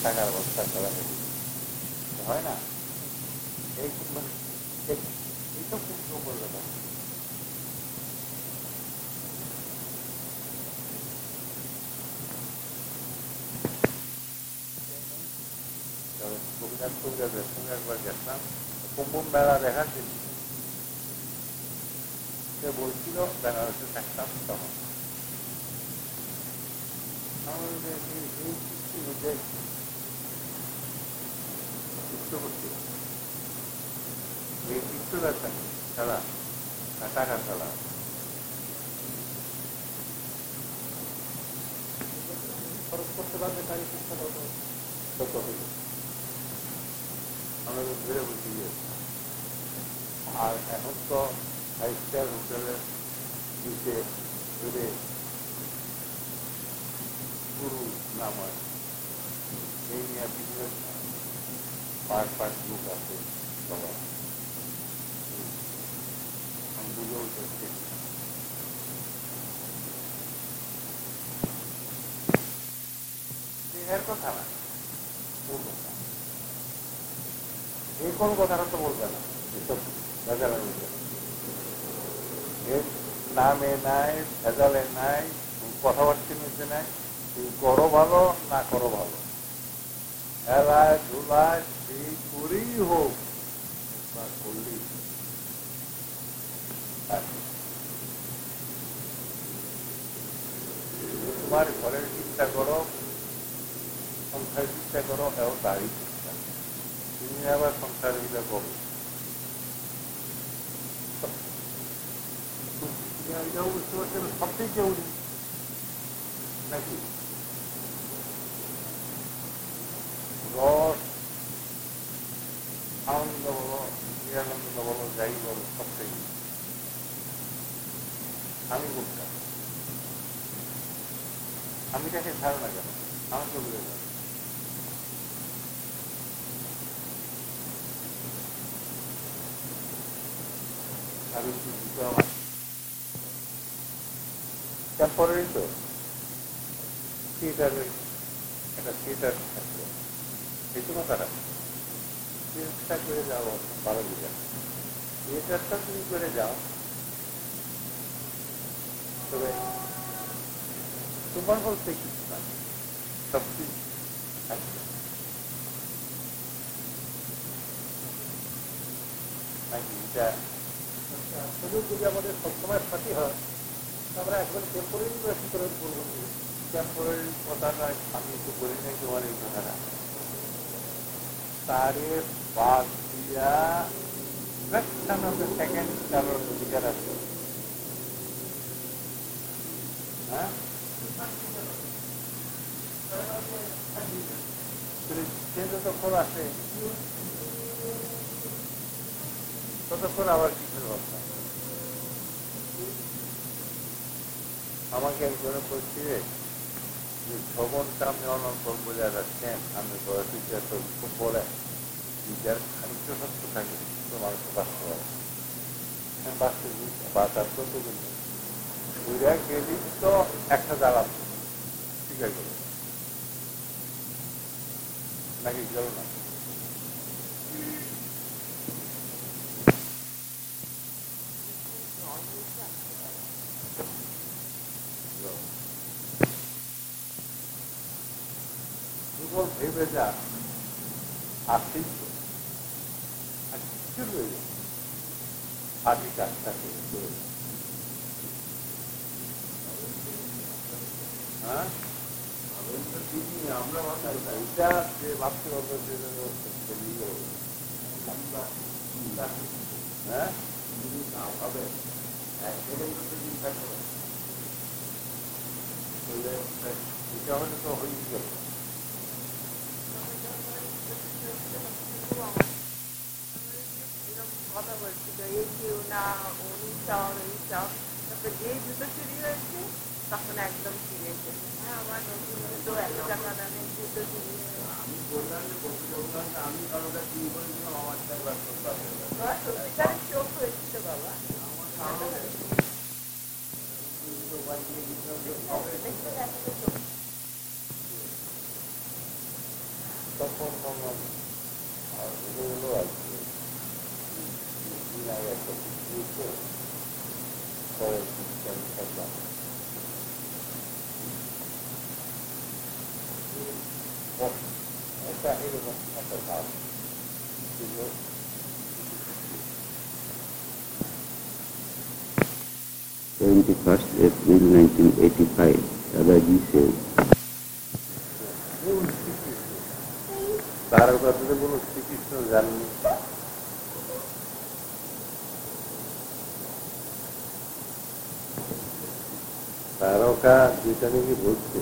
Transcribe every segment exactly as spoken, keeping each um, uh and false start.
টাকার ব্যবস্থা করা হয় না। এই মানে এইসব কিন্তু বলবে না। কবিরাজ কবিরাজের সঙ্গে একবার গেছিলাম কুম্ভ মেলা দেখার জন্য। সে বলছিল বেনারসে থাকতাম তখন এই চিত্রটা খেলা টাকা খেলা খরচ করতে পারবে তারই শিক্ষা কত হইল আমাদের ধরে বুঝি। আর এখন তো ফাইভ স্টার হোটেলের নিচে ধরে গুরু নাম হয় এই নিয়ে বিভিন্ন পার্ট পার্ট গ্রুপ আছে সবাই বুঝেও যাচ্ছে। এর কথা না এই কোন কথাটা তো বলবে না এসব ভেজালের মধ্যে। এর নামে নাই, ভেজালে নাই, কথাবার্তার মধ্যে নাই। তুই করো ভালো না করো ভালো, খেলায় ধুলায় সেই করেই হোক বা করলেই তোমার ঘরের চিন্তা করো, সংসারের চিন্তা করো, এও তারই চিন্তা। তুমি আবার সংসার হইলে করো বুঝতে পারছেন সবচেয়ে জরুরি নাকি রস আনন্দ বলো, নিরানন্দ বলো, যাই বলো সবচেয়ে আমি বলতাম আমি তাকে ছাড়ো না কেন আনন্দ বলে যাবো। আমি কি দিতে আমার টেম্পোরারি তো থিয়েটারের একটা থিয়েটার থাকবে এই তো কথাটা থিয়েটারটা করে যাও বারো বিঘা থিয়েটারটা তুমি করে যাও তবে তোমার বলতে কিছু না সব কিছু থাকবে নাকি এটা শুধু যদি আমাদের সবসময় সাথী হয় আমরা একবারে টেম্পোরারি বেশি করে বলবো টেম্পোরারি কথাটা আমি একটু বলি নাই তোমার এই কথাটা তারে বাদ দিয়া ফ্র্যাকশন অফ দ্য সেকেন্ড কারোর অধিকার আছে। হ্যাঁ সে যতক্ষণ আসে ততক্ষণ আবার কিসের ব্যবস্থা। আমাকে একজনে বলছি যে ছবনটা আপনি অনন্তর বোঝা যাচ্ছেন আমি বয়সীটা তো খুব বলে নিজের খানিকটা সত্য থাকে তো মানুষকে বাঁচতে পারে বাঁচতে বাঁচার তো তো বুঝা গেলি তো একটা জ্বালাম ঠিক আছে নাকি গেল না ভেবে যা আসতেই আর কিছু রয়ে আদি কাজটা করে হ্যাঁ আমরা এটা যে ভাবতে হবে হ্যাঁ হবে এটা হলে তো হয়ে গেল কথা বলছিল এই কেউ না উনি চাও এই চাও তারপরে যেই জুতো চুরি হয়েছে তখন একদম ফিরে এসেছে হ্যাঁ আমার নতুন জুতো এত টাকা দামের জুতো চুরি হয়েছে আমি বললাম যে আমি কারোটা চুরি করেছিলাম আমার সত্যিকারের চোখ হয়েছিল বাবা তখন আমার এগুলো আর কি দিন আগে একটা দিয়েছে পরে থাকলাম একটা এরকম একটা কাজ twenty-first April nineteen eighty-five, Dadaji said, তার কাছে কোনো চিকিৎসা জাননি তারকা যেটা নাকি বলছে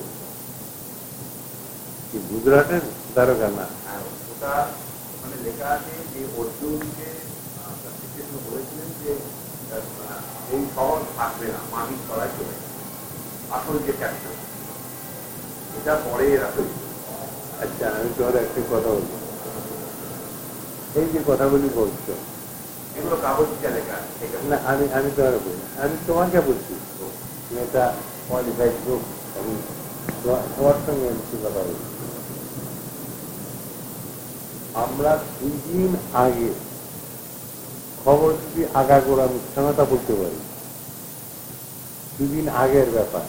কি গুজরাটের তারকা না ওটা ওখানে লেখা আছে যে অর্জুনকে শ্রীকৃষ্ণ বলেছিলেন যে এই শহর থাকবে না মাটির তলায় চলে আসল যে ক্যাপ্টেন এটা পরে রাখবে। আচ্ছা আমি তোমার একটা কথা বলবো এই যে কথাগুলি বলছো এগুলো কাগজে লেখা আছে না আমি আমি তোমার বলি আমি তোমাকে বলছি তুমি এটা কোয়ালিফাইড লোক আমি তোমার সঙ্গে কিছু কথা বলছি আমরা দুই দিন আগে খবর যদি আগাগোড়া মিথ্যাটা বলতে পারি দুদিন আগের ব্যাপার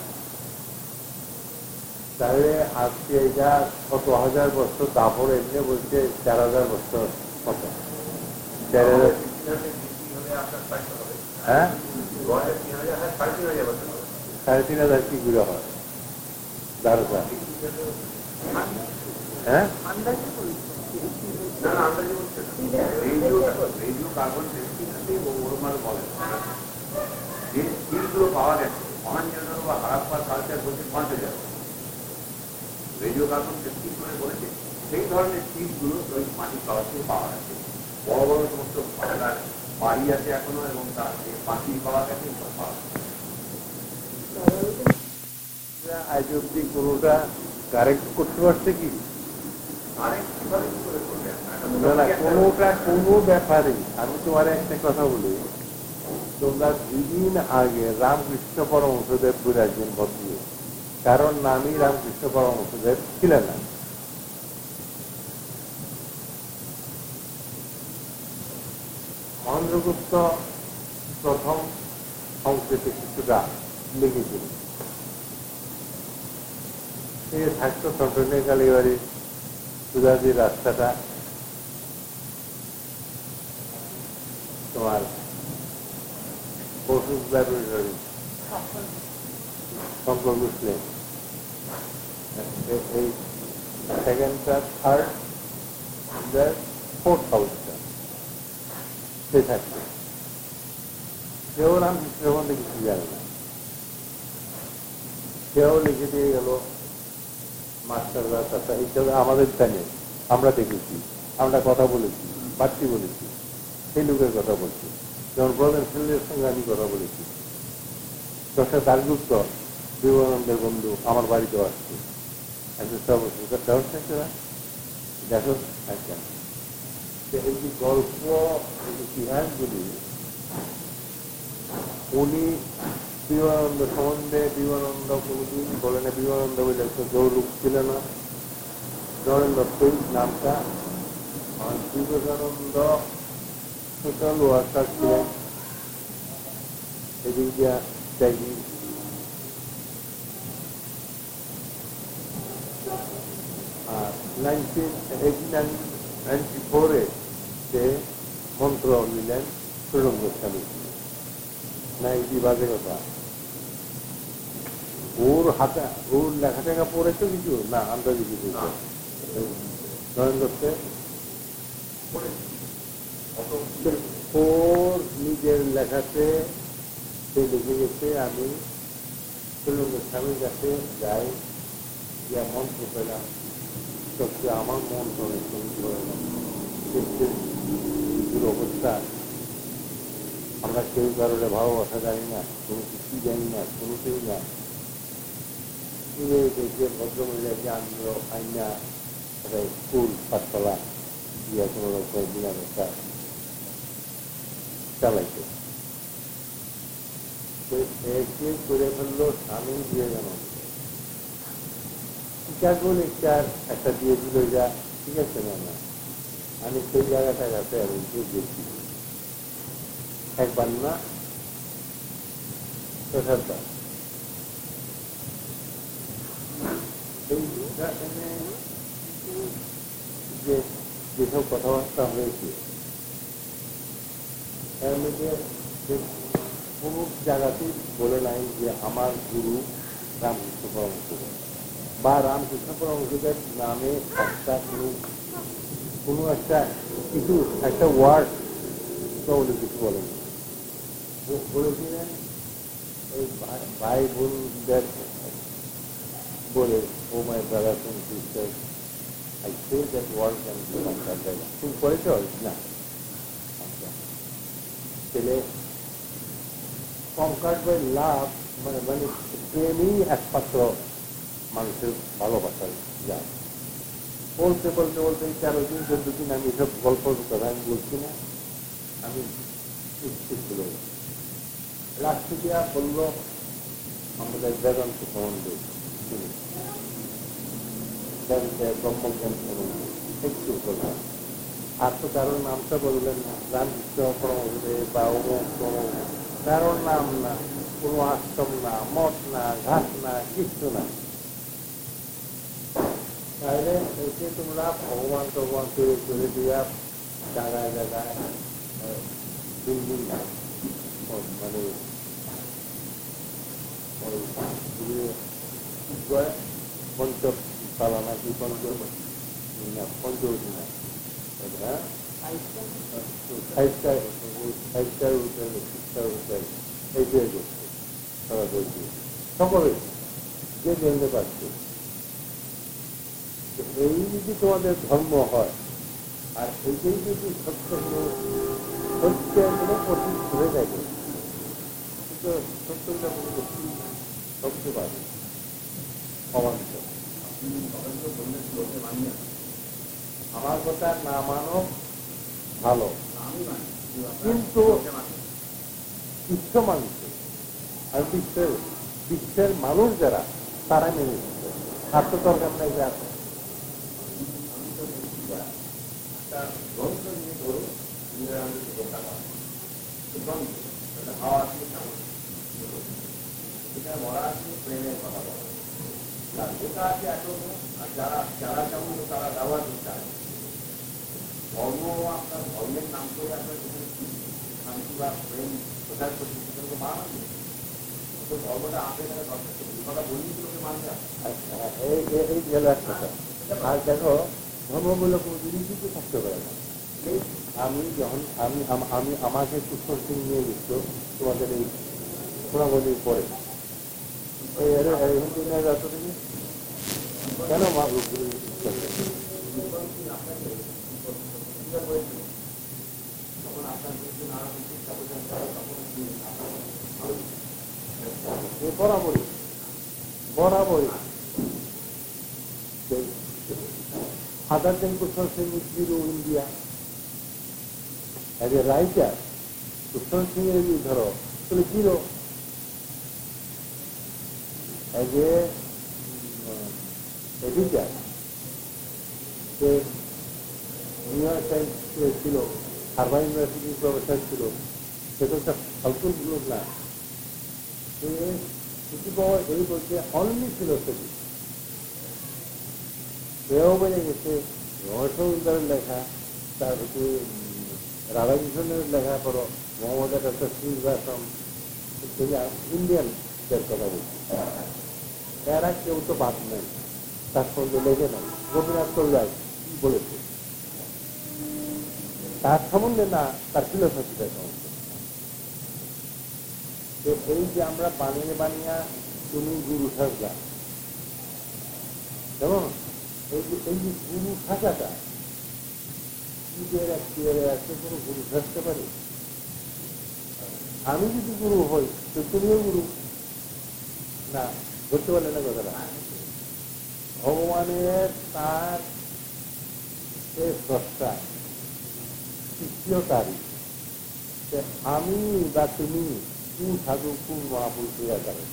তাহলে আজকে এটা কত হাজার বছর দাপড় এমনি বলছে চার হাজার বছর কত চার হাজার হ্যাঁ সাড়ে তিন হাজার কি ঘুরে হয় দ্বারকা হ্যাঁ রেডিও কাগজ বলে যে স্কিলগুলো পাওয়া গেছে মহানজনগর বা হারাপ্পা কালচার বলছে পাঁচ হাজার রেডিও কাগজ যে স্কিল করে বলেছে সেই ধরনের স্কিলগুলো ওই মাটির তলা থেকে পাওয়া গেছে বড় বড় সমস্ত ভাষার বাড়ি আছে এখনো এবং তার যে মাটি পাওয়া গেছে সব পাওয়া গেছে আজ অব্দি কোনোটা কারেক্ট করতে পারছে কি কোনোটা কোনো ব্যাপারে আমি তোমার একটা কথা বলি তোমরা দুদিন আগে রামকৃষ্ণ পরমহংসদেব বলে একজন ভদ্র কারণ নামই রামকৃষ্ণ পরমহংসদেব ছিলেন না মহেন্দ্রগুপ্ত প্রথম সংস্কৃতি কিছুটা লিখেছিল সে থাকতো চট্টগ্রাম কালীবাড়ি সুজাদির রাস্তাটা তোমার পশু লাইব্রেরি শঙ্কর মুসলিম এই সেকেন্ডটা থার্ড ফোর্থ হাউসটা সে থাকতো কেউ রামকৃষ্ণ সম্বন্ধে কিছু জানে না কেউ লিখে দিয়ে গেল মাস্টাররা তাতা এইসব আমাদের জানে আমরা দেখেছি আমরা কথা বলেছি বাড়তি বলেছি সেই লোকের কথা বলছি যেমন ব্রদার ছেলের সঙ্গে আমি কথা বলেছি ডক্টর দারগুপ্ত বিবেকানন্দের বন্ধু আমার বাড়িতেও আসছে একজন সর্বশেষ না দেখো আচ্ছা এই যে গল্প এই ইতিহাসগুলি উনি বিবেকানন্দ সম্বন্ধে বিবেকানন্দ কোনদিন বলে না বিবেকানন্দ বলে একটা গৌরব ছিল না নরেন্দ্র দত্তই নামটা বিবেকানন্দ সোশ্যাল ওয়ার্কার ছিলেন এদিক দিয়া ত্যাগী আর নাইনটিন এইটি নাইন নাইনটি ফোরে সে মন্ত্র নিলেন সুরঙ্গ স্বামী না এই বাজে কথা ওর হাতে ওর লেখা টেখা পড়েছে কিছু না আন্দাজি কিছু নরেন্দ্র ওর নিজের লেখাতে সে লিখে গেছে আমি সুরঙ্গ স্বামীর কাছে যাই গিয়া মন্ত্র পেলাম সত্যি আমার মন ধরে অবস্থা আমরা কেউ কারণে ভালোবাসা জানি না কোনো কিছুই জানি না কোনোতেই না দেখে ভদ্রমহিলাকে আনলো আইনা একটা স্কুল পাঠশালা দিয়া কোনো রকম নিরাপত্তা চালাইছে একে করে ফেললো স্বামী দিয়ে যেন চিকাগো লেকচার একটা দিয়ে দিল যা ঠিক আছে না না আমি সেই জায়গাটা গেছে আমি গেছি একবার না ছয়বার যে যেসব কথাবার্তা হয়েছে এর মধ্যে কোনো জায়গাতেই বলে নাই যে আমার গুরু রামকৃষ্ণ পরমহংসদেব বা রামকৃষ্ণ পরমহংসদেব নামে একটা কোনো কোনো একটা কিছু একটা ওয়ার্ড উনি কিছু বলেন বলেছিলেন ওই ভাই বোনদের বলে ও my brothers and sisters I say that word can be considered. তুমি পড়েছ না আচ্ছা তাহলে কনকার্ড বাই লাভ মানে মানে প্রেমই একমাত্র মানুষের ভালোবাসার যায় বলতে বলতে বলতে তেরো দিন চোদ্দ দিন আমি এসব গল্প কথা আমি বলছি না আমি ইচ্ছুক ছিল লাস্টে দিয়া বলল আমাদের বেদান্ত সম্বন্ধে ব্রহ্মজ্ঞান সম্বন্ধে একটু বললাম আর তো কারোর নামটা বললেন না রামকৃষ্ণ পরমহংসদেব বা অমুক তমুক কারোর নাম না কোনো আশ্রম না মঠ না ঘাট না কিছু না তাহলে এসে তোমরা ভগবান ভগবান করে চলে দিয়া জায়গায় জায়গায় বিল্ডিং মানে পঞ্চ তালা নাকি পঞ্চ পঞ্চ হ্যাঁ five star five star hotel six star hotel এইটাই করছে তারা বলছে সকলে যে জানতে পারছে এই যদি তোমাদের ধর্ম হয় আর এইটাই যদি সত্য সত্যের কোনো প্রতীক ধরে থাকে কিন্তু সত্যটা কোনো প্রতীক সবচেয়ে পাবে অবান্ত আমার কথা না মানো ভালো কিন্তু বিশ্ব মানুষের আর বিশ্বের বিশ্বের মানুষ যারা তারা মেনে নিচ্ছে আর তো দরকার নাই যে আছে প্রেমের কথা বলে যেটা আছে এতদিন আর যারা যারা যেমন তারা ব্যবহার করতে হয় ধর্ম আপনার ধর্মের নাম করে আপনার শান্তি বা প্রেম প্রচার করছে সেটা তো মানা নেই তো ধর্মটা আপনি কথা বলি লোকে মানবে এই গেল এক কথা আর দেখো ধর্মমূলক কোনো জিনিসই তো থাকতে পারে না আমি যখন আমি আমি আমাকে কুশল সিং নিয়ে গেছিল তোমাদের এই সোনাবলির পরে কেন মা বরাবরই বরাবরই father then Kushal Singh is zero India as a writer Kushal Singh এর ধরো তুমি zero as a uh, editor, সে নিউ ইয়র্ক টাইমস ছিল হার্ভার্ড ইউনিভার্সিটির প্রফেসর ছিল সে তো একটা ফালতুর লোক না সে কিছু পাওয়ার এই বলতে অনলি ফিলোসফি সেও বেড়ে গেছে রহস্যের লেখা তার হচ্ছে রাধাকৃষ্ণের লেখা করো মোহাম্মদ একটা শ্রীবাসম ইন্ডিয়ানদের কথা বলছি এরা কেউ তো বাদ নেই তার সঙ্গে লেগে নেই রবীন্দ্রনাথ কবিরাজ কি বলেছে তার সম্বন্ধে না তার ফিলোসফিটার সম্বন্ধে এই যে আমরা বানিয়ে বানিয়া তুমি গুরু সাজা যেমন এই যে এই যে গুরু সাজাটা কোনো গুরু সাজতে পারি আমি যদি গুরু হই তো তুমিও গুরু না ধরতে পারলে না কথাটা ভগবানের তার স্রষ্টা তৃতীয়তারই আমি বা তুমি কোন সাধু কোন মহাপুরুষের আকারে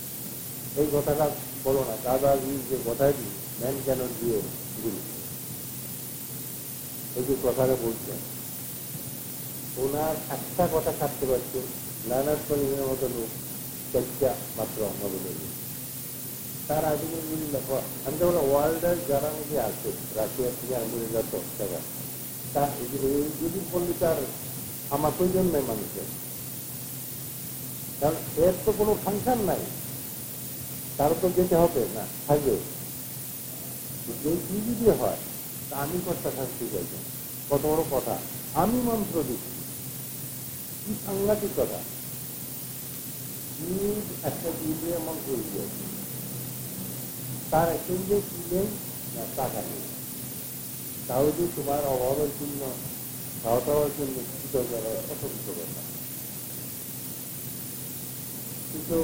এই কথাটা বলো না দাদাজি যে কথাটি ম্যান কেন দিয়ে গুরু এই যে কথাটা বলছেন, ওনার একটা কথা কাটতে পারছে নানার পরিমাণের মতো লোক চারটা মাত্র আমাদের লোক তার আর্টিকেলগুলি লেখা। আমি তো ওয়ার্ল্ডের যারা নাকি আছে রাশিয়া থেকে আমেরিকা তো টাকা তা যদি বললি তার আমার প্রয়োজন নেই মানুষের, কারণ এর তো কোনো ফাংশন নাই, তার তো যেতে হবে না থাকবে। যে কি যদি হয় তা আমি কথা থাকতে চাইছি, কত বড় কথা, আমি মন্ত্র দিচ্ছি, কি সাংঘাতিক কথা। একটা দিলে মন্ত্র দিয়েছি, তার সঙ্গে ছিলেন না টাকা নেই, তাও যে তোমার অভাবের জন্য খাওয়া দাওয়ার জন্য কৃত করার অসুবিধ কথা। কিন্তু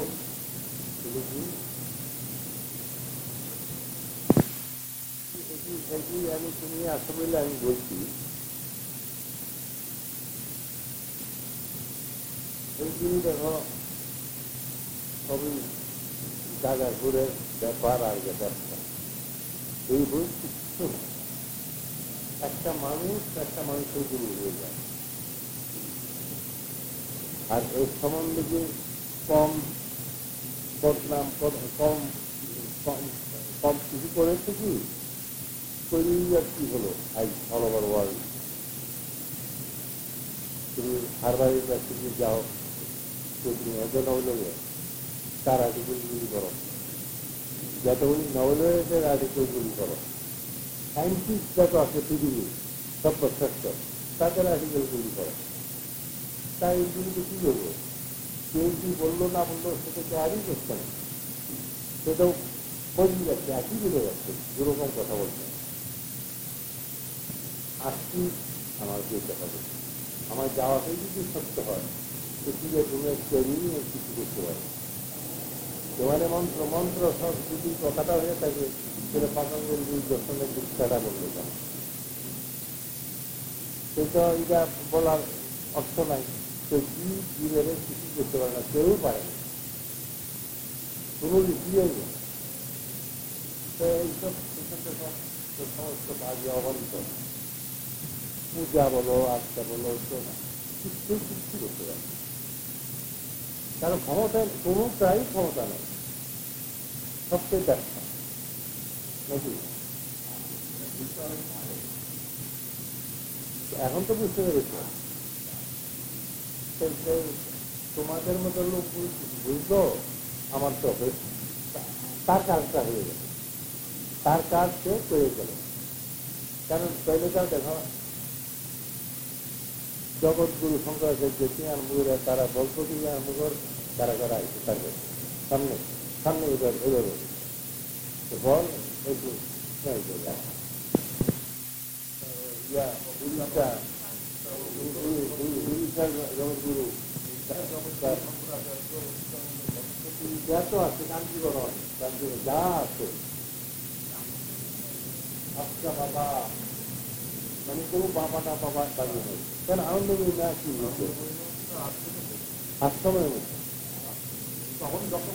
আমি তুমি আসো বলে আমি বলছি, এইগুলি দেখো সবই জায়গা ঘুরে ব্যাপার আর ব্যবসা, এই বই কিছু না। একটা মানুষ একটা মানুষের গুরু হয়ে যায়, আর এর সম্বন্ধে যে কম বদনাম কম কম কিছু করেছে কি তৈরি আর কি হলো আজ অল ওভার ওয়ার্ল্ড। তুমি হারবারের কাছে যদি যাও তুমি অজয় নবলের তার আর্টিকেলগুলি করো, যতগুলি নবলের আর্টিকেলগুলি করো, সায়েন্টিস্ট যত আছে পৃথিবী সর্বশ্রেষ্ঠ তাদের আর্টিকেলগুলি করো, তাই এইগুলিকে কী করবো? কেউ কি বললো না বললো সেটা তো আরই করছে না, সেটাও বদলে যাচ্ছে, একই বেড়ে যাচ্ছে, যেরকম কথা বলছে। আসছি আমার যে কথা বলছে, আমার যাওয়াটাই যদি সত্য হয় তো কি যে তুমি ক্যারিয়ার কিছু করতে পারো। তোমার মন্ত্র মন্ত্র সব যদি কথাটা হয়ে থাকে সেটা পাতঞ্জলি দুই দর্শনের দীক্ষাটা বললে যাবে, সেটা এটা বলার অর্থ নাই। তো কি জীবের কিছু করতে পারে না, কেউ পারে না, কোনো ঋষিই নেই। তো এইসব সমস্ত বাজে অবান্ত পূজা বলো আস্থা বলো কিছু কিছু করতে পারে, কারণ ক্ষমতা কোনোটাই ক্ষমতা নেই, সবচেয়ে ব্যাখ্যা নাকি। এখন তো বুঝতে পেরেছ, তোমাদের মতো লোক বুঝলো আমার তো তার কাজটা হয়ে গেল, তার কাজ সে করে গেল। কারণ তৈলকাল দেখো জগৎগুরু শঙ্করাচার্য আর মুগুরা তারা বলতো কি আর মুগর কারা কারা আছে তার সামনে সামনে এবার এভাবে বল একটু জগৎগুরু যত আছে কান্তিগণ যা আছে আচ্ছা বাবা, মানে কোনো বাবাটা বাবা দাবি নেই, কেন আনন্দ না কি আশ্রমের মধ্যে তখন যখন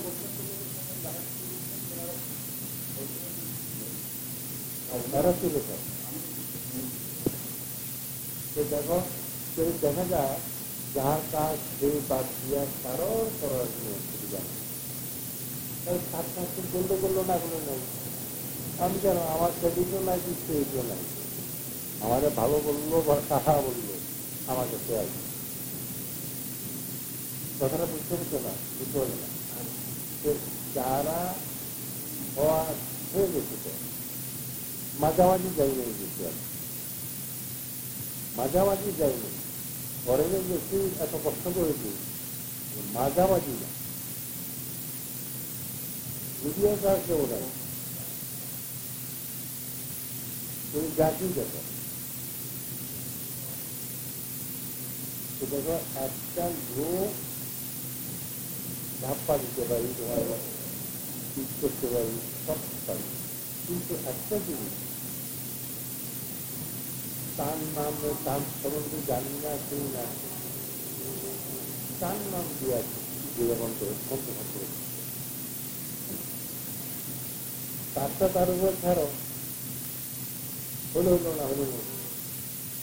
তারা চলে যায়। দেখো কেউ দেখা যায় যার কাজ সেই বাদ দিয়া কারোর করার সুবিধা নেই, সাত মাস বলতে করলো না কোনো নেই। আমি কেন আমার ক্রেডিটও নাই কিছু এইও নাই, আমাদের ভালো বললো বা কাহা বললো আমার কাছে আছে, কথাটা বুঝতে হচ্ছে না, বুঝতে হবে না। যারা হওয়া হয়ে গেছে তো মাঝামাঝি যাইনি বুঝতে হবে, মাঝামাঝি যাইনি ঘরে গেছি এত কষ্ট করেছি, মাঝামাঝি না ভিডিও কাজ কেউ নাই, তুমি জাতি দেখো দেখো একটা লোক ধাপ্পা দিতে পারি, তোমার ঠিক করতে পারি, সব পারি, কিন্তু একটা জিনিস তার নাম তার সম্বন্ধে জানি না শুনি না, তার নাম দিয়ে আছে যেরকম করে মন্তব্য করে তারটা তার উপর ছাড়ো হলো হলো না হলো না,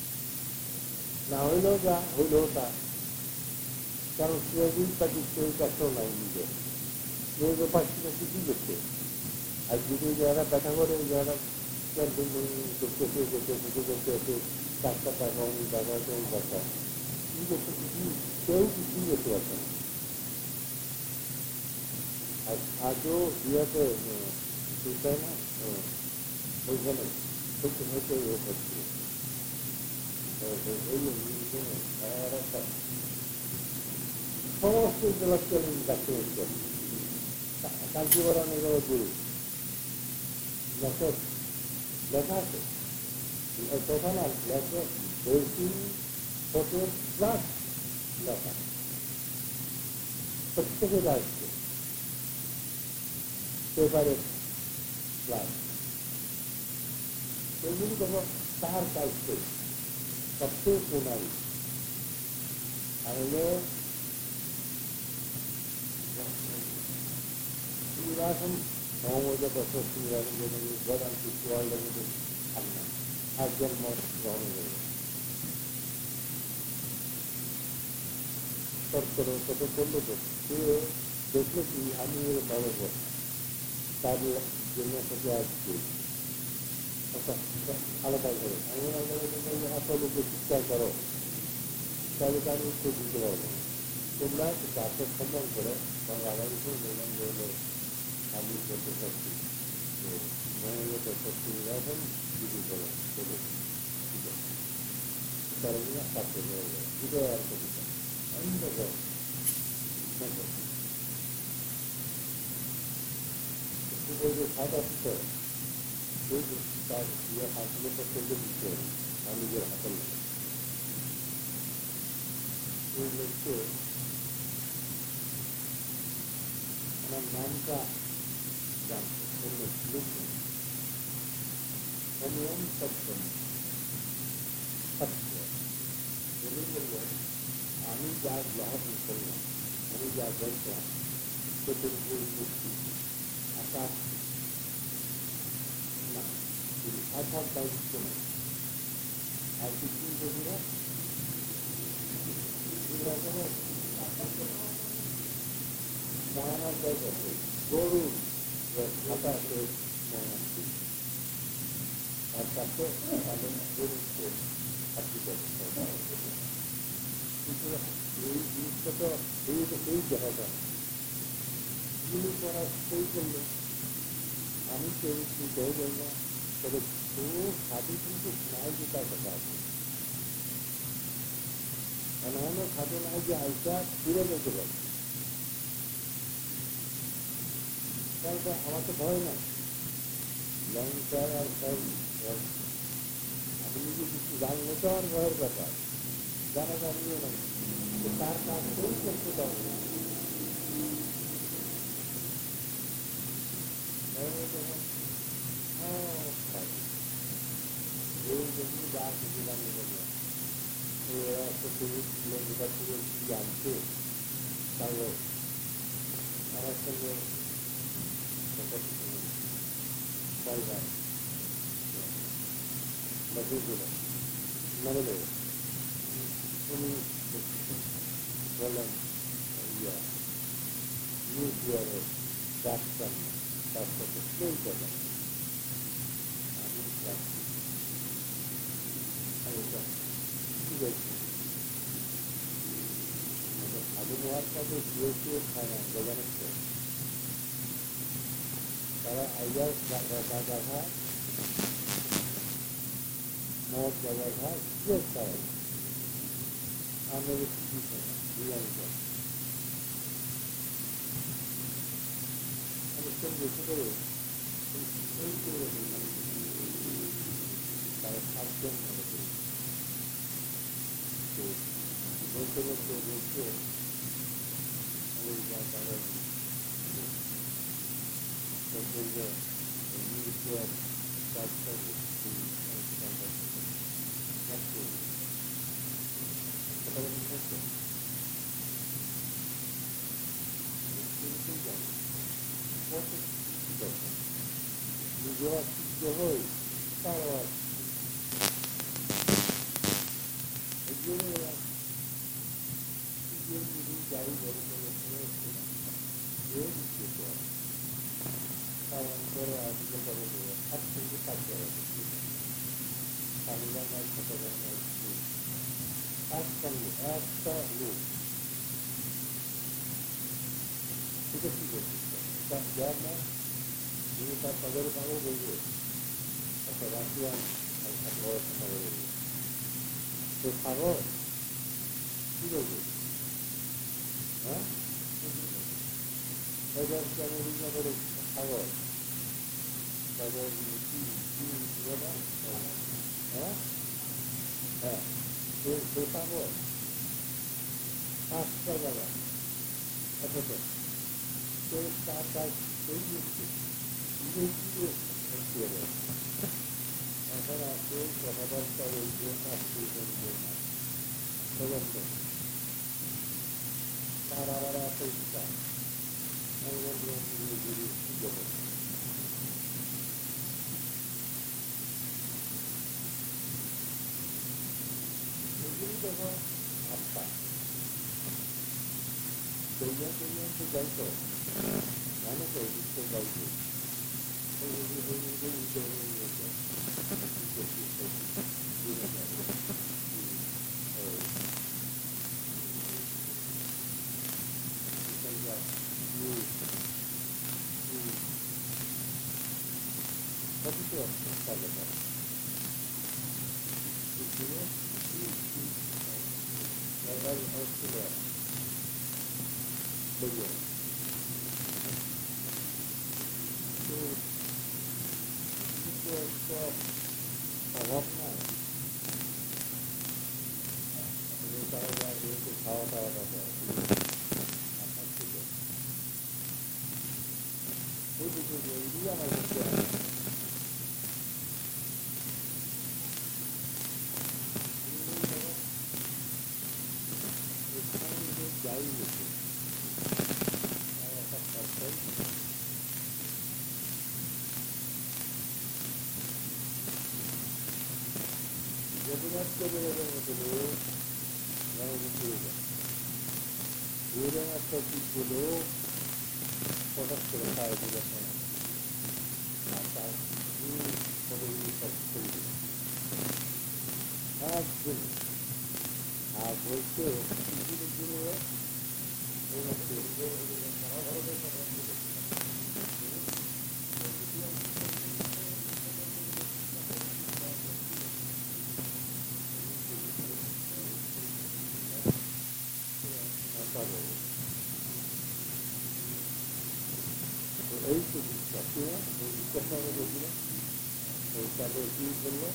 না হইলেও যা হইলেও তা, কারণ সিআইডি পার্টির কেউ কাছেও নাই নিজে এই ব্যাপারটা কি করছে। আর যদি যারা ব্যথা করে যারা করতেছে করতে পুজো করতে হচ্ছে চারটা টাকা উনি টাকা হচ্ছে ওই টাকা কি করছে কিছু কেউ কিছুই করতে পারছে না। আর আজও ইয়েতে সেটাই না ওইখানে হচ্ছে ইয়ে করছে সমস্ত জলাশয় ডাক্তার হচ্ছে কাঞ্চিবরণের গুরু লেখক লেখা আছে কথা না লেখক বইটি ফটো প্লাস লেখা প্রত্যেকের আসছে পেপারে প্লাস সেগুলি তখন তার কাজ করে সবচেয়ে প্রণালী তাহলে শ্রীরাসন মহম্মদ বছর শ্রীরাসন প্রধান কিছু ওয়ার্ল্ডের মধ্যে থাকবেন একজন মত গ্রহণ করবে তৎপর কত করলো তো সে দেখলো কি আমি এর ভালো করতাম তার জন্য সাথে আসছি আলাদা করে আমি এত লোকের চিন্তা করো তাহলে তার উত্তর দিতে পারবো তোমরা চারটে সম্মান করে কারণ আগামী বললাম যে হলো আমি করতে চাচ্ছি মহিলাকে সত্যি রাখেন দিদি করে চলে ঠিক আছে কারণ কাটতে হয়ে যায় দুটো আর কবিতা অন্য সাদা পিছর তার ইয়ে হাসপাতাল করলে দিতে হবে আর নিজের হাতের এই লোককে আমার নামটা জানতো অন্য লোক অনিয়ম সপ্তম সত্য বলে বললেন আমি যা গ্রহণ করলাম আমি যা দেখলাম চতুর্ভুজ মুক্তি আকাশ না আধার দায়িত্ব নেই আর কিছু বন্ধুরা মহানার জায়গাতে গরু খাতাতে মহানার আর তাকে তাদের গরুকে আপনি করতে কিন্তু এই জিনিসটা তো এই এই জায়গাটা যিনি করার সেই জন্য আমি কেউ চিন্তাও করি না তবে পুরো খাদি কিন্তু নাই যে তার কথা আছে এমন খাদ্য নাই যে আইসা ফিরে যেতে পারে তাহলে আমার তো ভয় নাই লঙ্কা আর আপনি যদি কিছু জানলে তো আমার ভয়ের ব্যাপার জানা জানিও নাই তার কাজ কেউ করতে পারবে না এই জন্য যা কিছু জানিয়ে দেবে এরা একটা তিরিশ কিলোমিটার থেকে জানছে তাহলে আমার সঙ্গে মানে দেবে উনি বলেন ইয়া নিউক্লিয়ারের ডাক্তার তার সাথে সেই কথা আমি ঠিক আছে আলু নোয়ার সাথে শুয়ে শুয়ে খায় না জানাচ্ছে তারা আইয়ার গাঁজা খায় মদ গাঁজা খায় শুয়ে খায় আমাদের কিছু খায় না বিরিয়ানি খায় আমি সেই বেশি করে এই করে তারা সাতজন মনে করি তো বলতে বলতে বলতে আমেরিকা তারা বলতে যে নিউক্লিয়ার কাজটা নিজেরা শিখতে হয় তারা এই জন্য 나이 여름에 왜 이렇게 좋아? 사람들을 아직도 버리고 합치기 깎여야 돼. 자기가 날 찾아가는 날 absolute, absolute. 이것이 이것이죠. 그러니까 야만 우리가 저절을 하고 보고 어떤 라시안 가지고 생각을 해요. 그 사고 이거지. 어? 저절장에 우리가 사고 저절이 이 이거다. 어? 어? 그, 그 사고 다 숫자가가 어쨌든 그 숫자가 그 육십 이게 이게 어떻게 돼? 나서나 그 여덟자로 이게 다 쓰이는 게 저것도 따라라라 써있다. 이런 그런 일들이 생겨버려. 여기서 아빠. 그냥 그냥 그 잘도 나는 그 어디서 가고 여기 여기 여기 여기 어디서 가겠다. 내가 어떻게 그게 그 이제서 어렵나? 우리나라가 이렇게 사와사와가서 안 맞추게. 그래도 그 이양을 했죠. 여분학교를 하는 것으로 나오는 교육은 요령학교 기술로 소속들을 사회주의가 생각합니다. 아까 이 소속이 소속들이 아, 지금 아, 볼때 기술을 주로 요령학교 에이스 있었고요. 있었다고 보시면 에이스하고 이걸로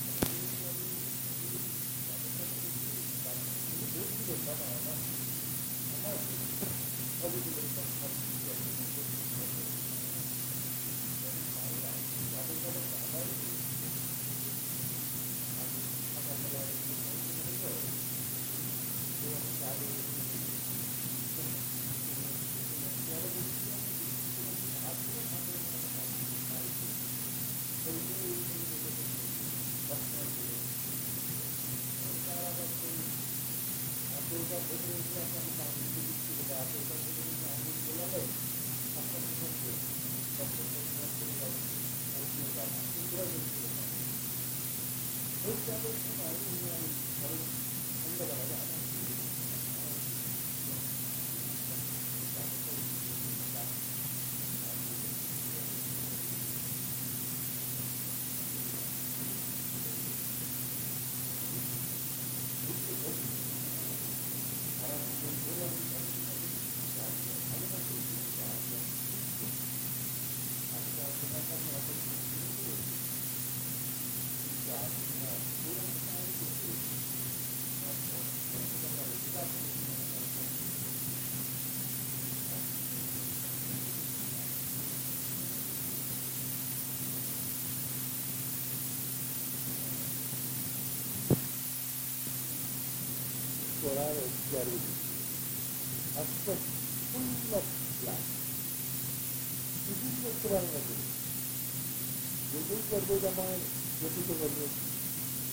orare chiariti. Aspetta, full of light. This is the Quran of it. You do for the mind, you do for the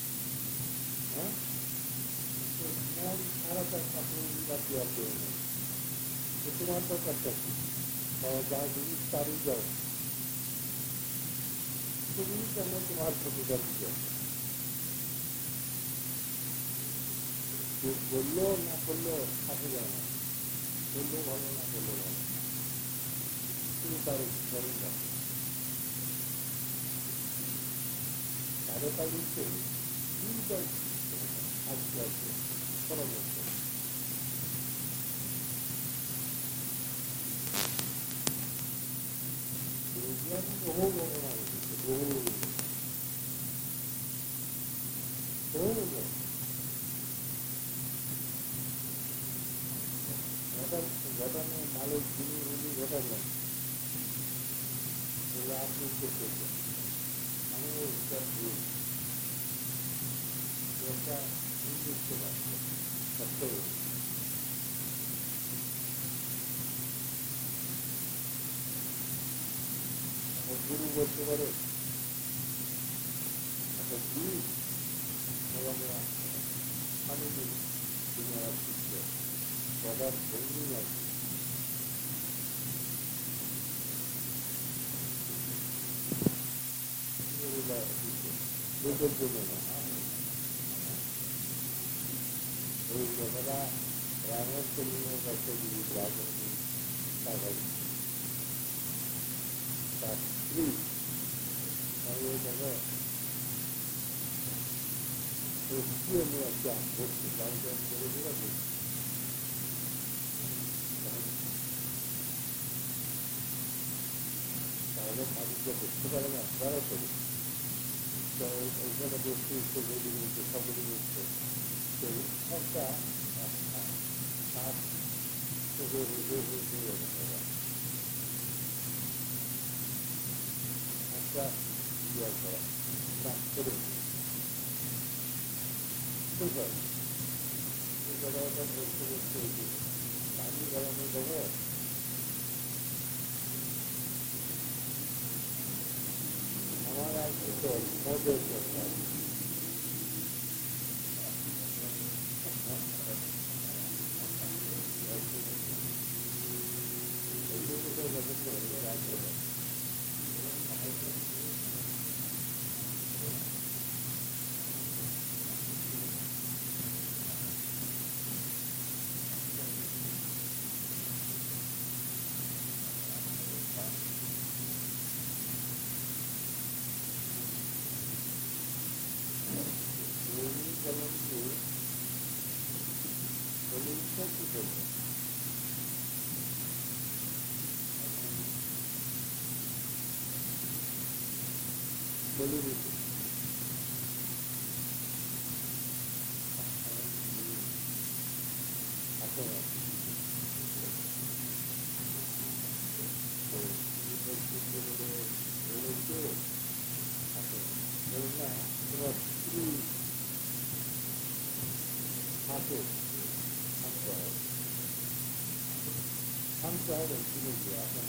huh? So now, Arata Kapur, that you are doing. তোমার দরকারটা কি যা জিনিস তারই যাও তুমি কেন তোমার ক্ষতিটা দিতে বললো না করলেও থাকে যায় না করলেও ভালো না করলেও ভালো তুমি তার ধরেন যাও তারে পালিয়েছে আজকে আছে পরামর্শ বহু বর্ণনা রয়েছে বহু বহু ঘটানো মালিক যিনি উনি ঘটাবেন আপনি করতেছেন আমি একটা ভুল একটা নির্দিষ্ট পারছে সত্য গুরু বলতে পারে একটা জিনিস আমি তোমার শিষ্য সবার ভঙ্গি আছে লোকের জন্য না ওই লোকেরা রামের কলিমের কাছে রাজনীতি তার স্ত্রী ওই দেখো স্ত্রী আমি একটা বলছি কাউকে আমি করে দিয়ে বলছি তাহলে মানুষকে বুঝতে পারে না তারা করি তো ওইখানে বসতে ইচ্ছে বলি বলছে সকলে বলছে সেই একটা হাত থেকে একটা ইয়ে করা না করে ঠিক আছে এই জায়গাটা বলতে বলতে পানি গরমে দেবো আমার আর কিছু মজের দরকার বলি দিতে আপনারা না তোমার স্ত্রী হাতে শান্ত হবে শান্ত হবে কিনে দিয়ে আপনার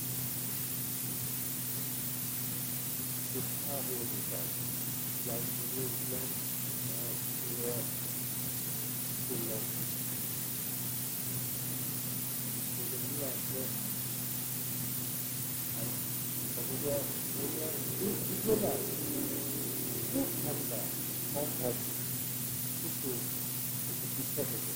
উৎসাহ হয়ে দিতে হবে যার দিলেন করলেন নিয়ে আসলে খুব ঠান্ডা কম ভাব কিন্তু শিক্ষা থেকে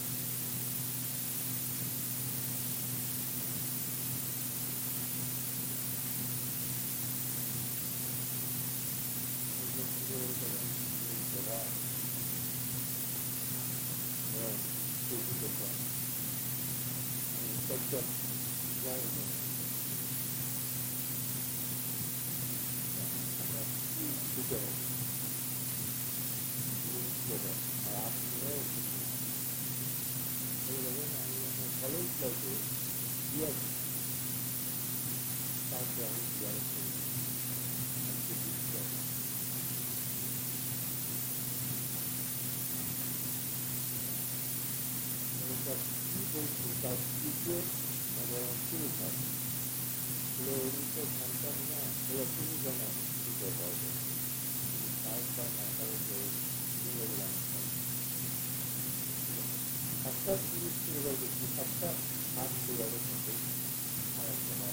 তার স্ত্রীকে তিনি থাকে উনিশশো সন্তান না হলো তিনি যেন স্বীকার পাওয়া সাহসটা না করে সাতটা তিরিশ কিলো দেখছি সাতটা হাত দিয়ে অবস্থা আর একটা হাত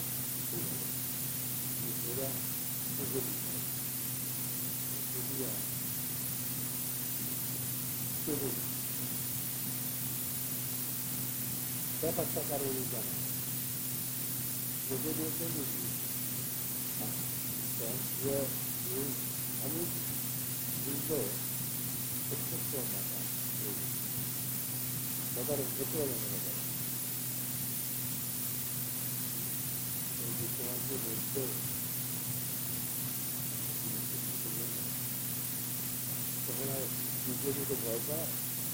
এরা যদি ব্যাপারটা কারো জানা যদি আমি বুঝলো প্রত্যক্ষ মাথা ব্যাপারে ভেতরে মনে করে তোমাকে বলতে তখন আর নিজে নিজে ভয় পায়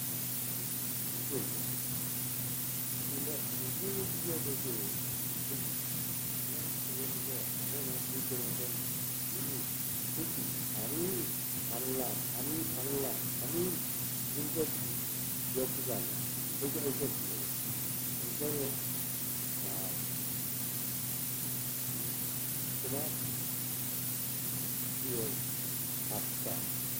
নিজে দেখে আমি আনলাম আমি আনলাম আমি কিন্তু দেখতে জানি এইটা এইটা এইটাই তোমার হাতটা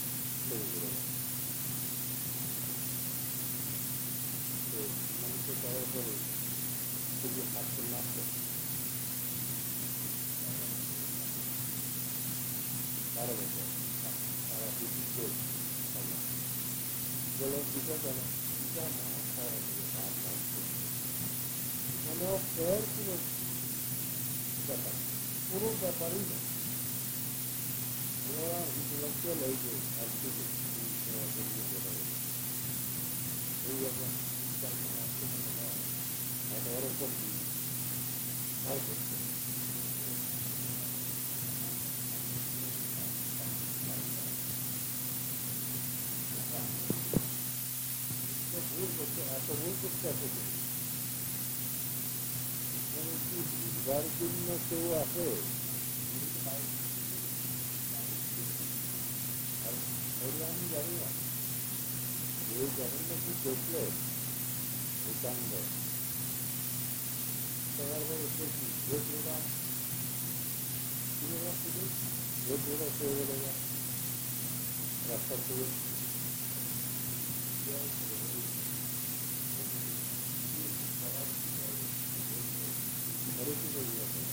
মানুষের করার পরে শুধু হাতটা নাচতে বারো বছর তারা বিভিন্ন বলে পিতা কেন পিতা মা সারা হাত নাচছে এখানেও ফের কোনো ব্যাপার কোনো ব্যাপারই না ওরা ইন্টেলেকচুয়াল এই যে আজকে এই রকম পিতার মা একটা ওরকম ভয় করছে ভুল করছে এত ভুল করছে এত ভুল মানে কি বুঝবার জন্য কেউ আছে আমি জানি না এই যখন নাকি দেখলো এই কাণ্ড তোমার পরে সে কি যে প্রোগ্রাম শুধু যে প্রোগ্রাম সে বলে না রাস্তা থেকে ঘরে কি বলি আছে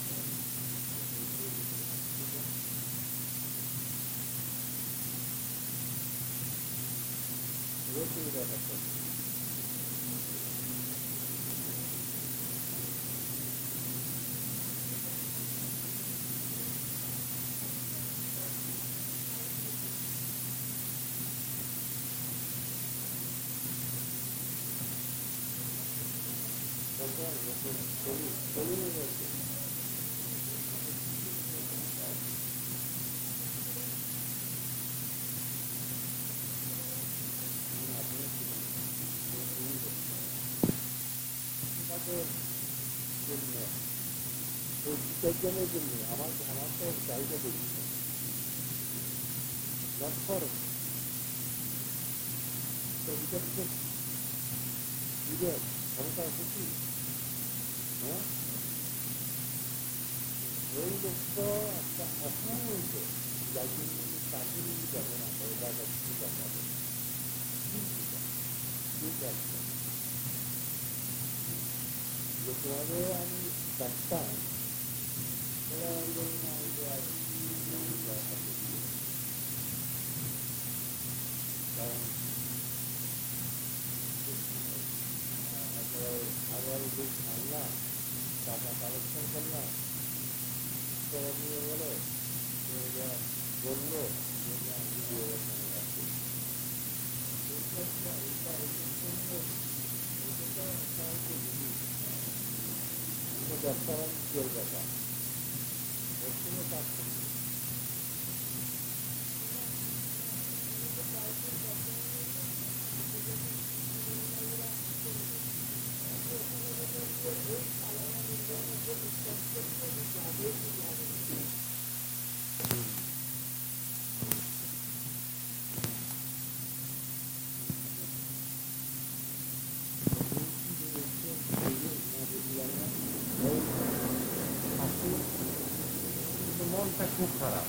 ব্যাপারটা বিসর্জনের জন্য আমার আমার তো চাহিদা বেশি লক্ষর নিজের ক্ষমতা খুশি হ্যাঁ ওই লোকটা একটা অসুস্থ যার জন্য তাকে নিয়ে যাবে না ওটা ঠিক আছে ঠিক আছে যেভাবে আমি দেখতাম কারণ আবার আনলাম টাকা কালেকশন করলাম নিয়ে বলে বললো ব্যবসা বাণিজ্যের ব্যাপার পশ্চিমে কাজ করছে মনটা খুব খারাপ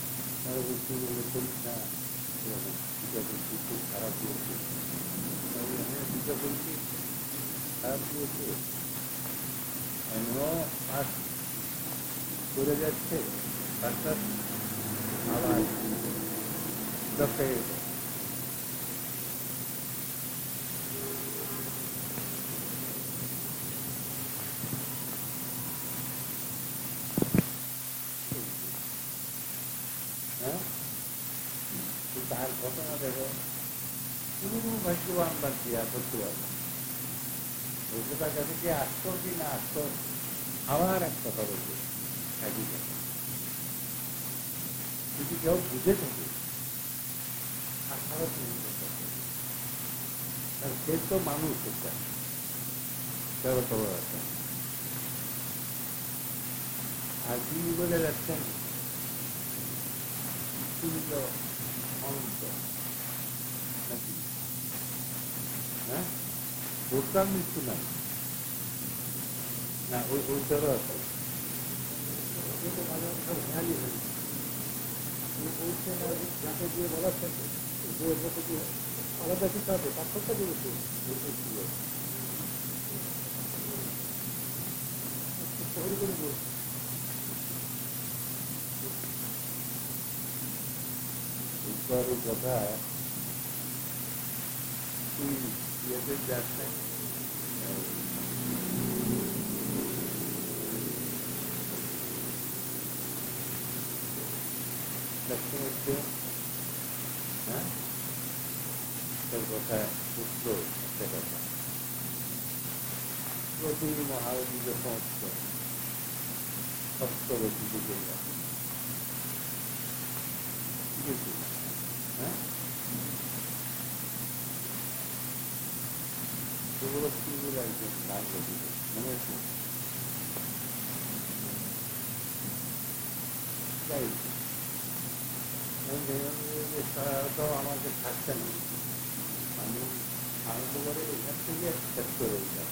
পরীক্ষা খুব খারাপ হয়েছে পরীক্ষা বলছি খারাপ দিয়েছে, এমনও পাস করে যাচ্ছে, ডাক্তার আবার ডক্টর হ্যাঁ তার ঘটনা দেখো পুরো ভাগ্যবান বাদ দিয়া করতে পারবে তার কাছে কি আসতো কি না আসতো আবার এক কথা বলবে যদি কেউ বুঝে থাকে আঠারো সে তো মানুষ একটা তেরো খবর আছে আর তিনি বলে যাচ্ছেন তিনি তো অনন্ত নাকি হ্যাঁ ওটার মৃত্যু নাই না ওই ওইটারও আছে যাকে দিয়ে বলার থাকে আলাদা কিছু আছে পার্থক্য দিয়েছে কথা তুই ইয়েতে যাচ্ছে দক্ষিণেশ্বরে হ্যাঁ তোর কথা সূত্র একটা কথা প্রতি মহারবী সমস্ত সপ্তবতী দিকে হ্যাঁ সেগুলো একজন গান করছিল মনে হচ্ছে যাই তো আমাকে থাকছে না আমি আনন্দ করে এখান থেকে শেষ করে দিলাম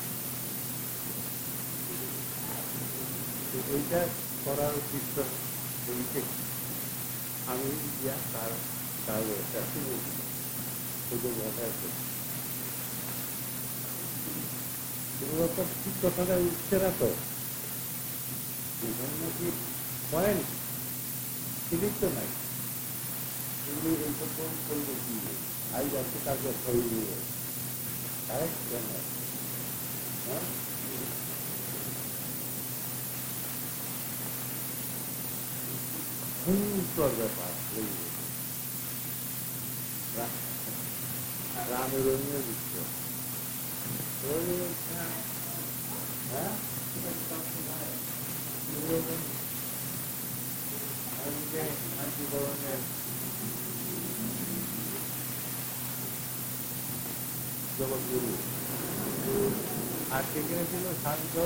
এইটা করার উদ্দেশ্য এইকে আমি গিয়া তার তার সুযোগ ঘটাচ্ছে সেগুলো তো ঠিক কথাটা উঠছে না তো এখানে কি পয়েন্ট ঠিক তো নাই এগুলো এই সব করলে কি আই যাচ্ছে তাকে ধরে নিয়ে কারেক্ট কেন হ্যাঁ সুন্দর ব্যাপার রামের অন্য বিশ্ব হ্যাঁ আন্দোলনের জগৎগুরু আর সেখানে ছিল শান্ত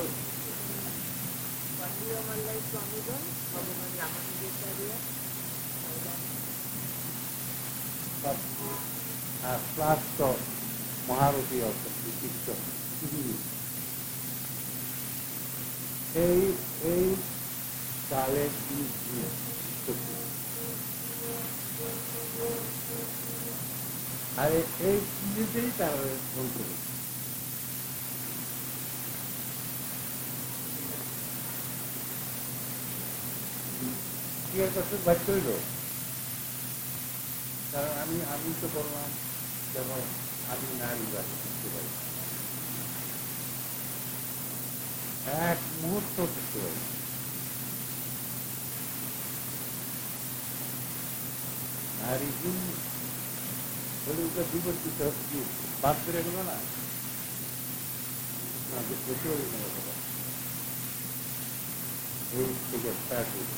স্বামীগণ ভগবান রামানুজাচার্য প্রাপ্ত মহারথী অর্থাৎ বিশিষ্ট এই এই কালের আর এই নিজেতেই তারা বলতে কি এক বছর বাদ করিল কারণ আমি আমি তো বললাম যেমন আমি নারী বাস করতে পারি এক মুহূর্ত করতে পারি নারী দিন হলে ওটা বিবর্তিত কি বাদ করে গেল না এই থেকে স্টার্ট হইল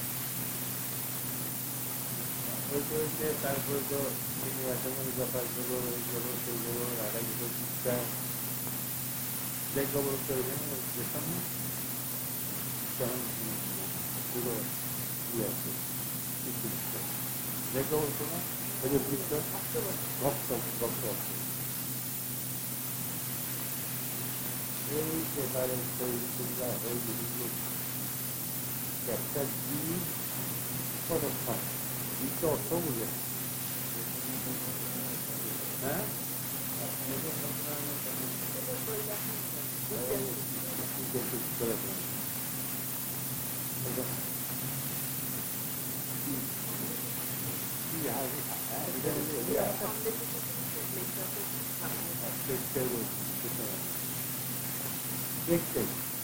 হইতে তারপরে তো তিনি একেবারে ব্যাপারগুলো এইগুলো সেইগুলো আড়াইগুলো চিন্তা যে খবর করবেন যেখানে তেমন পুরো ই আছে যে খবর শোনা ওই যে বৃত্ত ভক্ত ভক্ত এই ব্যাপারে চিন্তা হয়ে গেছিল একটা জীব কতক্ষণ জীবটা অর্থ বুঝে হ্যাঁ দেখতে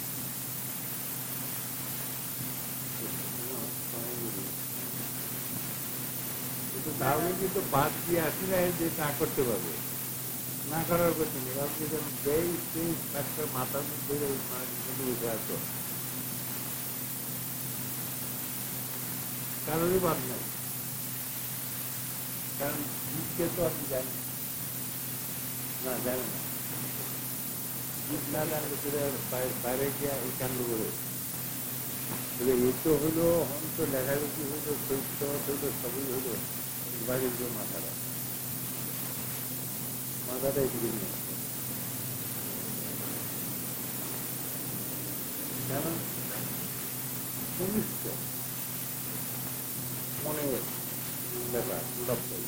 কিন্তু তাহলে কিন্তু বাদ দিয়ে আসি না যে না করতে পারবে, না করার কথা নেই। আপনি যখন দেই সেই একটা মাথার মধ্যে উঠে আসো, কারোরই বাদ নাই। কারণ জিতকে তো আপনি জানেন না, জানেন না, জিত না জানলে বাইরে গিয়া এই কাণ্ড করে। তবে এ তো হইলো অন্ত লেখালেখি হইলো, চৈত্য হইলো, সবই হইলো বাইরের জন্য মাথাটা মাথাটা এদিকে নিয়ে কেন সুনিশ্চিত মনে ব্যাপার সবটাই।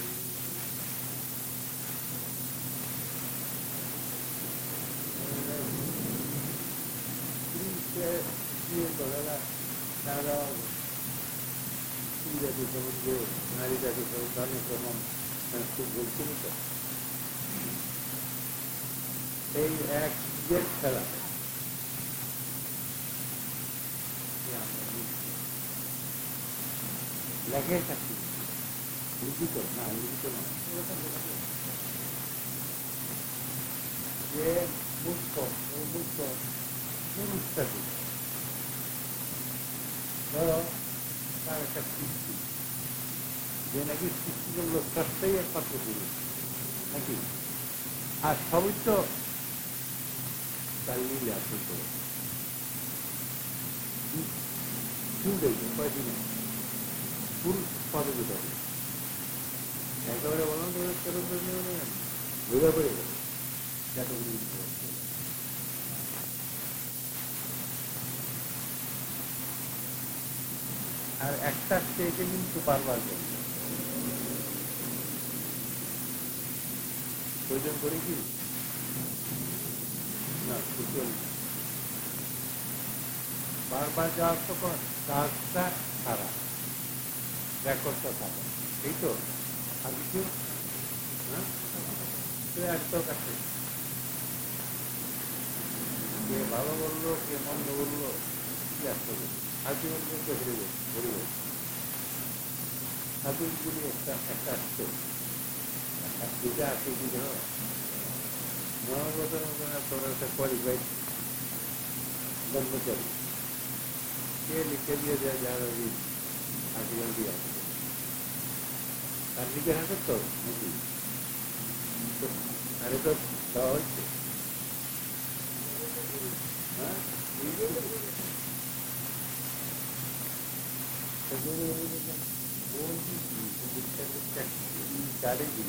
নারী জাতি ধর্মের যেমন খুব বলছিল তো এই এক ইয়ের খেলা লেখে থাকি লিখিত না, লিখিত না, যে মুখ্য ও মুখ্য পুরুষটাকে ধরো তার একটা সৃষ্টি, যে নাকি সৃষ্টি করলো সবটাই একমাত্র পুরুষ নাকি, আর সবই তো তার লীলা আসতে কয়দিনে পুরুষ পদবিত একেবারে বললাম ঘুরে পড়ে গেল যতগুলি। আর একটা স্টেজে কিন্তু বারবার করবে প্রয়োজন করে কি না, বারবার যাওয়ার তখন কাজটা খারাপ, রেকর্ডটা খারাপ, এই তো আর কিছু হ্যাঁ একদম কাছে কে ভালো বললো কে মন্দ বললো কি আসতে হবে, হাজি বলতে হেরে গেছে হেরে গেছে হাজিগুলি একটা একটা আসছে দুটা আসে কি ধর মহাবতের মতন তোর একটা কোয়ালিফাইড ব্রহ্মচারী কে লিখে দিয়ে যায় যার ওই আর্টিকেল দিয়ে আসছে তার লিখে হাতে তো নাকি আরে তো দেওয়া হচ্ছে হ্যাঁ গাড়ি দিই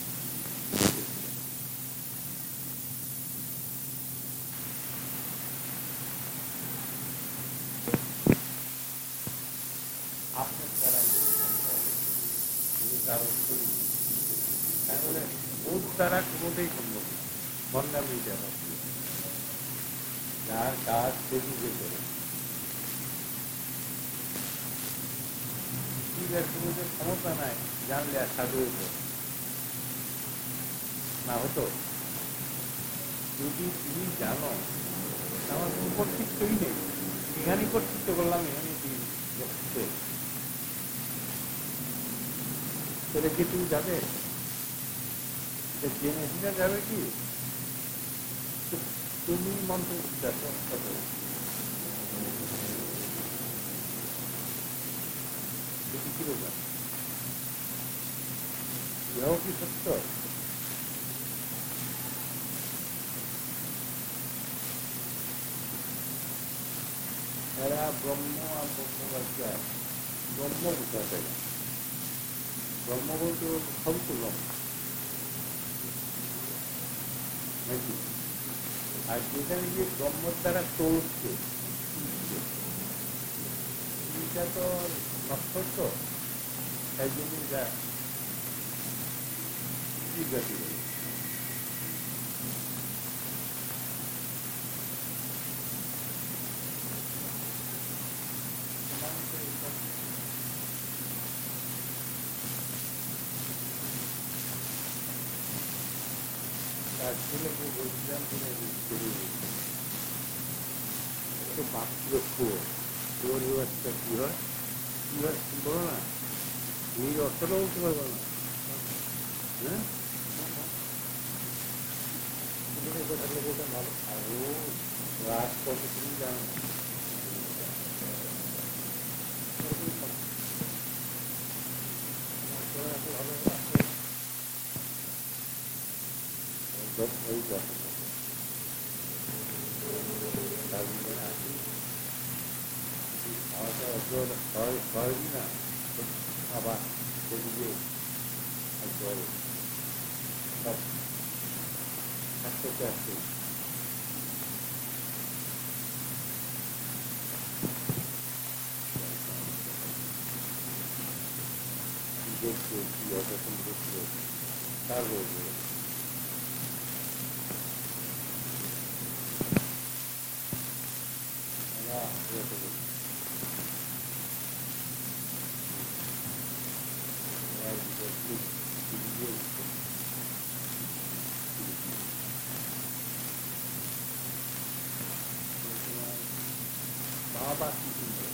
আপনার দ্বারা তাহলে ওর দ্বারা কোনোটাই সম্ভব না, বন্যা মিটে আমার যার কাজ দেখি যে করে কোনো যে ক্ষমতা নাই জানলে আর সাধু হইত না হতো। যদি তুমি জানো আমার কোনো কর্তৃত্বই নেই, এখানেই কর্তৃত্ব করলাম, এখানে তাহলে কি তুমি যাবে জেনে শুনে যাবে কি তুমি মন্ত্র দেখো কি বলবেন ইহাও কি সত্য? এরা ব্রহ্ম আর ব্রহ্মবাচ্যা ব্রহ্ম বুঝাতে ব্রহ্ম বলতে সবই ব্রহ্ম নাকি, আর যেখানে গিয়ে ব্রহ্মর দ্বারা চলছে এটা তো নক্ষত্র, তাই জন্য যা কি জাতি ছেলেকে বলছিলাম কিনে একটু পাত্র কুয়ো কুয়োর একটা কি হয় কি হয় বলো না এই অর্থটা বলতে পারবো না হ্যাঁ ভালো আর ও রাত কত তুমি জানো ওই কথা খাওয়াটা অত খাওয়াবি না আবার সেদিকে সব আস্তে আস্তে দেখছে কি অতক্ষণ দেখছিল তার বলবে বাবা কি সুন্দর